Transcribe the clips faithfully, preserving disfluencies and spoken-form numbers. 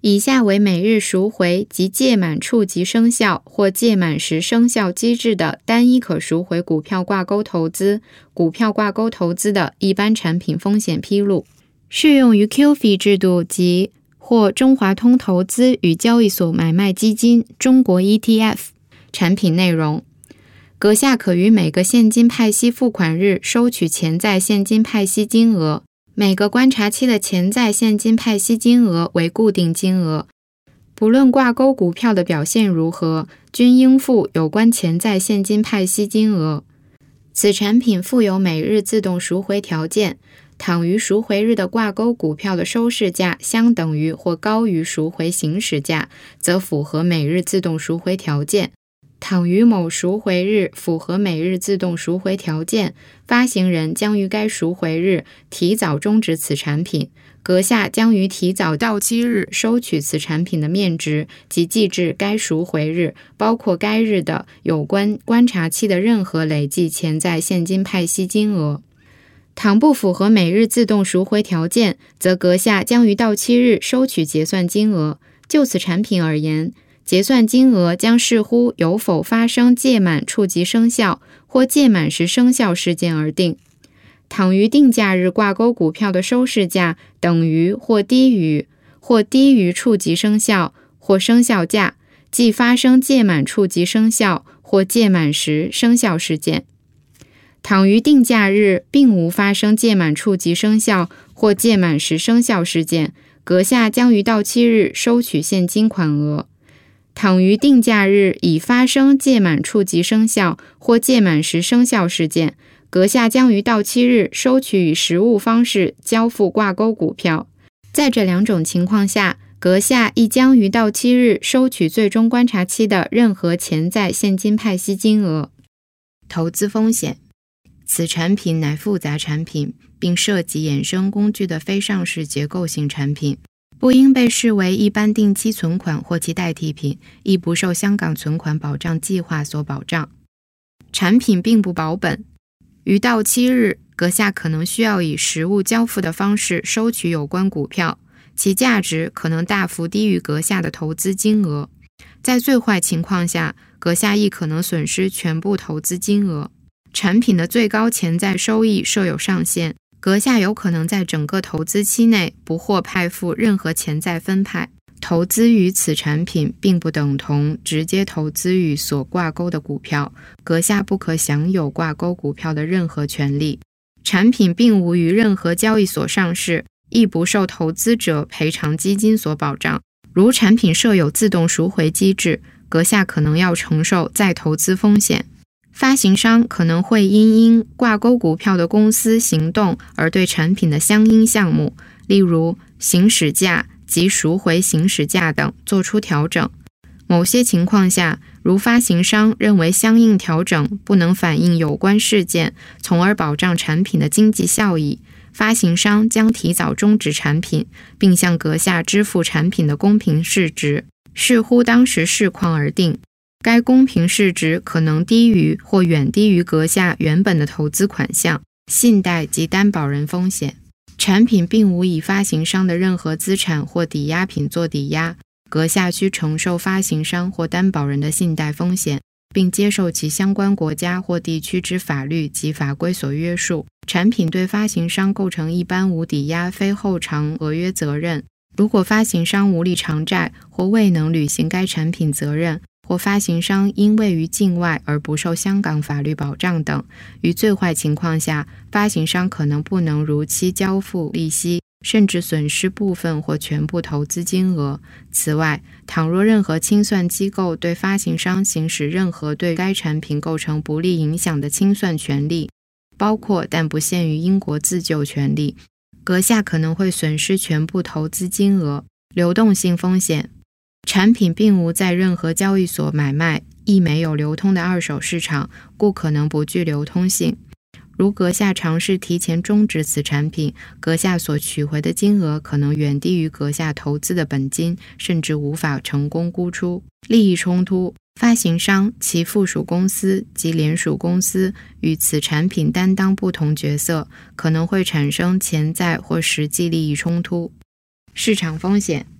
以下为每日赎回及届满处即生效或届满时生效机制的单一可赎回股票挂钩投资、股票挂钩投资的一般产品风险披露，适用于 Q F I 制度及或中华通投资与交易所买卖基金中国 E T F。 产品内容：阁下可于每个现金派息付款日收取潜在现金派息金额，每个观察期的潜在现金派息金额为固定金额，不论挂钩股票的表现如何，均应付有关潜在现金派息金额。此产品附有每日自动赎回条件，倘于赎回日的挂钩股票的收市价相等于或高于赎回行使价，则符合每日自动赎回条件。倘于某赎回日符合每日自动赎回条件，发行人将于该赎回日提早终止此产品，阁下将于提早到期日收取此产品的面值及计至该赎回日，包括该日的有关观察期的任何累计潜在现金派息金额。倘不符合每日自动赎回条件，则阁下将于到期日收取结算金额。就此产品而言，结算金额将视乎有否发生届满处即生效或届满时生效事件而定。倘于定价日挂钩股票的收市价等于或低于或低于处即生效或生效价，即发生届满处即生效或届满时生效事件。倘于定价日并无发生届满处即生效或届满时生效事件，阁下将于到期日收取现金款额。倘于定价日已发生届满处即生效或届满时生效事件，阁下将于到期日收取以实物方式交付挂钩股票。在这两种情况下，阁下亦将于到期日收取最终观察期的任何潜在现金派息金额。投资风险：此产品乃复杂产品，并涉及衍生工具的非上市结构性产品，不应被视为一般定期存款或其代替品，亦不受香港存款保障计划所保障。产品并不保本，于到期日，阁下可能需要以实物交付的方式收取有关股票，其价值可能大幅低于阁下的投资金额。在最坏情况下，阁下亦可能损失全部投资金额。产品的最高潜在收益设有上限，阁下有可能在整个投资期内不获派付任何潜在分派。投资于此产品并不等同直接投资于所挂钩的股票，阁下不可享有挂钩股票的任何权利。产品并无于任何交易所上市，亦不受投资者赔偿基金所保障。如产品设有自动赎回机制，阁下可能要承受再投资风险。发行商可能会因因挂钩股票的公司行动而对产品的相应项目，例如行使价及赎回行使价等做出调整。某些情况下，如发行商认为相应调整不能反映有关事件，从而保障产品的经济效益，发行商将提早终止产品，并向阁下支付产品的公平市值，视乎当时市况而定。该公平市值可能低于或远低于阁下原本的投资款项。信贷及担保人风险：产品并无以发行商的任何资产或抵押品做抵押，阁下需承受发行商或担保人的信贷风险，并接受其相关国家或地区之法律及法规所约束。产品对发行商构成一般无抵押非后偿违约责任。如果发行商无力偿债或未能履行该产品责任，或发行商因位于境外而不受香港法律保障等，于最坏情况下，发行商可能不能如期交付利息，甚至损失部分或全部投资金额。此外，倘若任何清算机构对发行商行使任何对该产品构成不利影响的清算权利，包括但不限于英国自救权利，阁下可能会损失全部投资金额。流动性风险：产品并无在任何交易所买卖，亦没有流通的二手市场，故可能不具流通性。如阁下尝试提前终止此产品，阁下所取回的金额可能远低于阁下投资的本金，甚至无法成功估出。利益冲突：发行商、其附属公司及联属公司与此产品担当不同角色，可能会产生潜在或实际利益冲突。市场风险：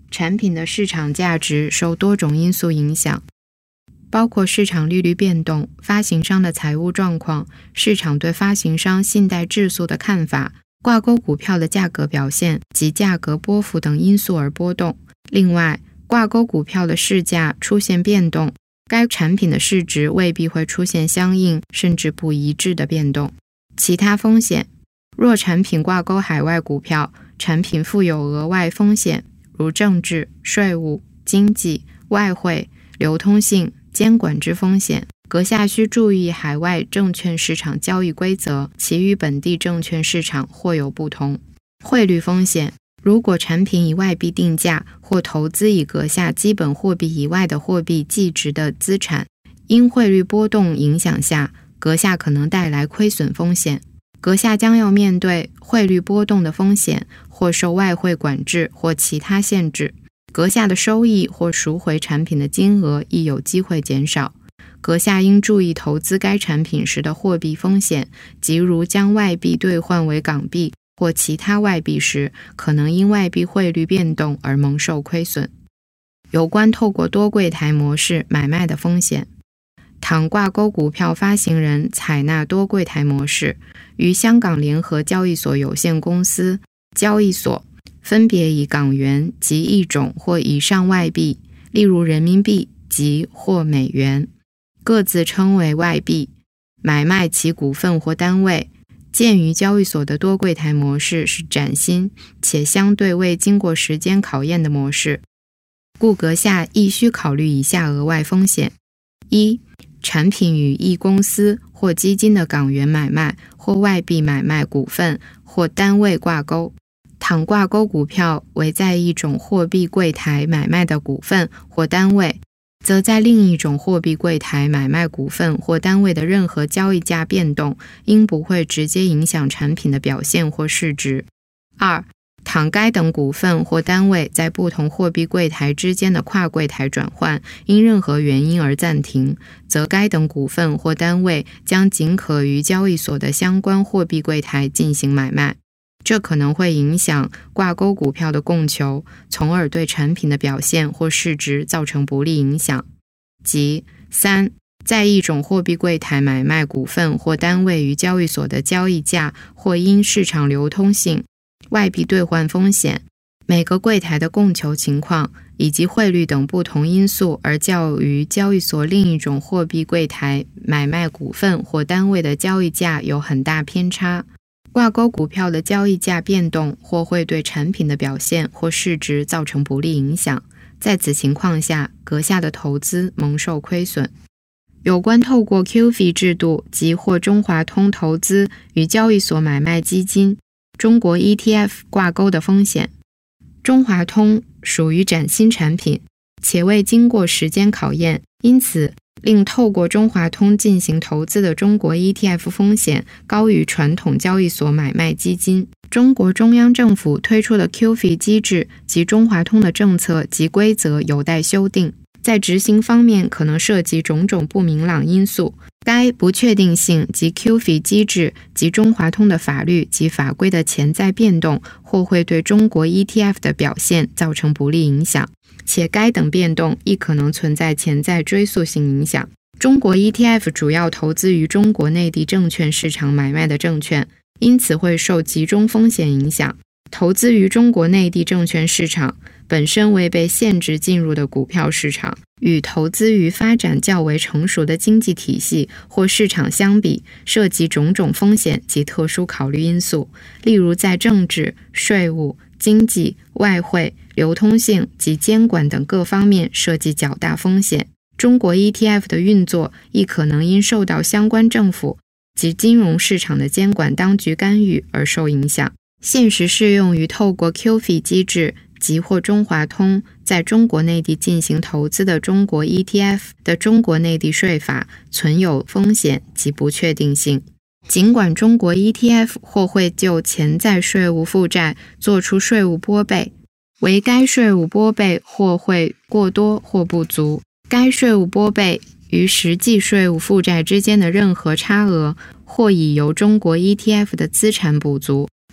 产品的市场价值受多种因素影响，包括市场利率变动、发行商的财务状况、市场对发行商信贷质素的看法、挂钩股票的价格表现及价格波幅等因素而波动。另外，挂钩股票的市价出现变动，该产品的市值未必会出现相应甚至不一致的变动。其他风险，若产品挂钩海外股票，产品附有额外风险，如政治、税务、经济、外汇、流通性、监管之风险，阁下需注意海外证券市场交易规则，其与本地证券市场或有不同。汇率风险，如果产品以外币定价或投资以阁下基本货币以外的货币计值的资产，因汇率波动影响下，阁下可能带来亏损风险。阁下将要面对汇率波动的风险，或受外汇管制或其他限制。阁下的收益或赎回产品的金额亦有机会减少。阁下应注意投资该产品时的货币风险，即如将外币兑换为港币或其他外币时，可能因外币汇率变动而蒙受亏损。有关透过多柜台模式买卖的风险，倘挂钩股票发行人采纳多柜台模式，于香港联合交易所有限公司交易所分别以港元及一种或以上外币，例如人民币及或美元，各自称为外币，买卖其股份或单位。鉴于交易所的多柜台模式是崭新且相对未经过时间考验的模式，故阁下亦需考虑以下额外风险：一、产品与一公司或基金的港元买卖或外币买卖股份或单位挂钩，倘挂钩股票为在一种货币柜台买卖的股份或单位，则在另一种货币柜台买卖股份或单位的任何交易价变动，应不会直接影响产品的表现或市值。二、倘该等股份或单位在不同货币柜台之间的跨柜台转换因任何原因而暂停，则该等股份或单位将仅可于交易所的相关货币柜台进行买卖，这可能会影响挂钩股票的供求，从而对产品的表现或市值造成不利影响。即三、在一种货币柜台买卖股份或单位于交易所的交易价或因市场流通性、外币兑换风险、每个柜台的供求情况以及汇率等不同因素而较于交易所另一种货币柜台买卖股份或单位的交易价有很大偏差，挂钩股票的交易价变动或会对产品的表现或市值造成不利影响。在此情况下，阁下的投资蒙受亏损。有关透过 Q F I 制度及或中华通投资与交易所买卖基金、中国 E T F 挂钩的风险。中华通属于崭新产品，且未经过时间考验，因此令透过中华通进行投资的中国 E T F 风险高于传统交易所买卖基金。中国中央政府推出的 Q F I 机制及中华通的政策及规则有待修订，在执行方面可能涉及种种不明朗因素，该不确定性及 Q F I 机制及中华通的法律及法规的潜在变动，或会对中国 E T F 的表现造成不利影响，且该等变动亦可能存在潜在追溯性影响。中国 E T F 主要投资于中国内地证券市场买卖的证券，因此会受集中风险影响。投资于中国内地证券市场本身为被限制进入的股票市场，与投资于发展较为成熟的经济体系或市场相比，涉及种种风险及特殊考虑因素，例如在政治、税务、经济、外汇、流通性及监管等各方面涉及较大风险。中国 E T F 的运作亦可能因受到相关政府及金融市场的监管当局干预而受影响。现时适用于透过 Q F I 机制及或中华通在中国内地进行投资的中国 E T F 的中国内地税法存有风险及不确定性。尽管中国 E T F 或会就潜在税务负债做出税务拨备，为该税务拨备或会过多或不足，该税务拨备与实际税务负债之间的任何差额，或已由中国 E T F 的资产补足，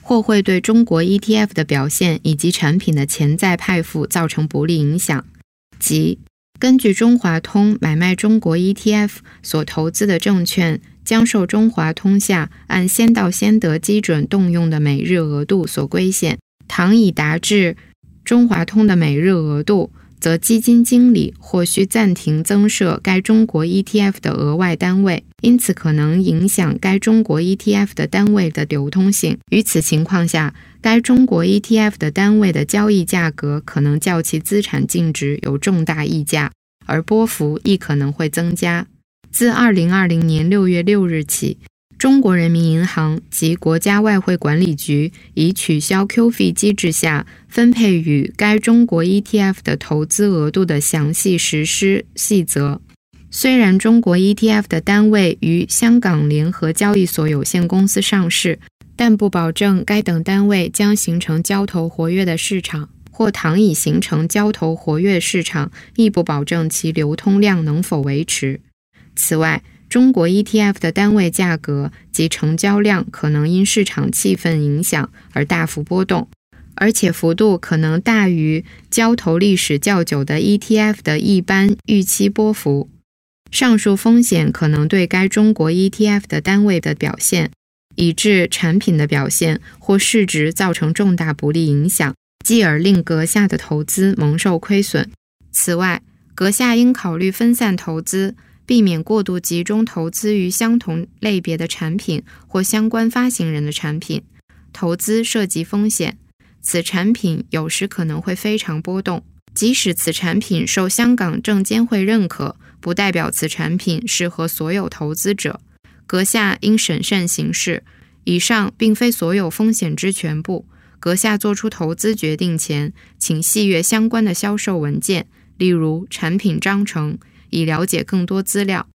或会对中国 E T F 的表现以及产品的潜在派付造成不利影响。即根据中华通买卖中国 E T F 所投资的证券将受中华通下按先到先得基准动用的每日额度所规限，倘已达至中华通的每日额度，则基金经理或需暂停增设该中国 E T F 的额外单位，因此可能影响该中国 E T F 的单位的流通性。于此情况下，该中国 E T F 的单位的交易价格可能较其资产净值有重大溢价，而波幅亦可能会增加。自二零二零年六月六日起，中国人民银行及国家外汇管理局已取消 Q F I 机制下分配与该中国 E T F 的投资额度的详细实施细则。虽然中国 E T F 的单位于香港联合交易所有限公司上市，但不保证该等单位将形成交投活跃的市场，或倘已形成交投活跃市场，亦不保证其流通量能否维持。此外，中国 E T F 的单位价格及成交量可能因市场气氛影响而大幅波动，而且幅度可能大于交投历史较久的 E T F 的一般预期波幅。上述风险可能对该中国 E T F 的单位的表现，以致产品的表现或市值造成重大不利影响，继而令阁下的投资蒙受亏损。此外，阁下应考虑分散投资，避免过度集中投资于相同类别的产品或相关发行人的产品。投资涉及风险，此产品有时可能会非常波动。即使此产品受香港证监会认可，不代表此产品适合所有投资者。阁下应审慎行事。以上并非所有风险之全部。阁下做出投资决定前，请细阅相关的销售文件，例如产品章程，以了解更多资料。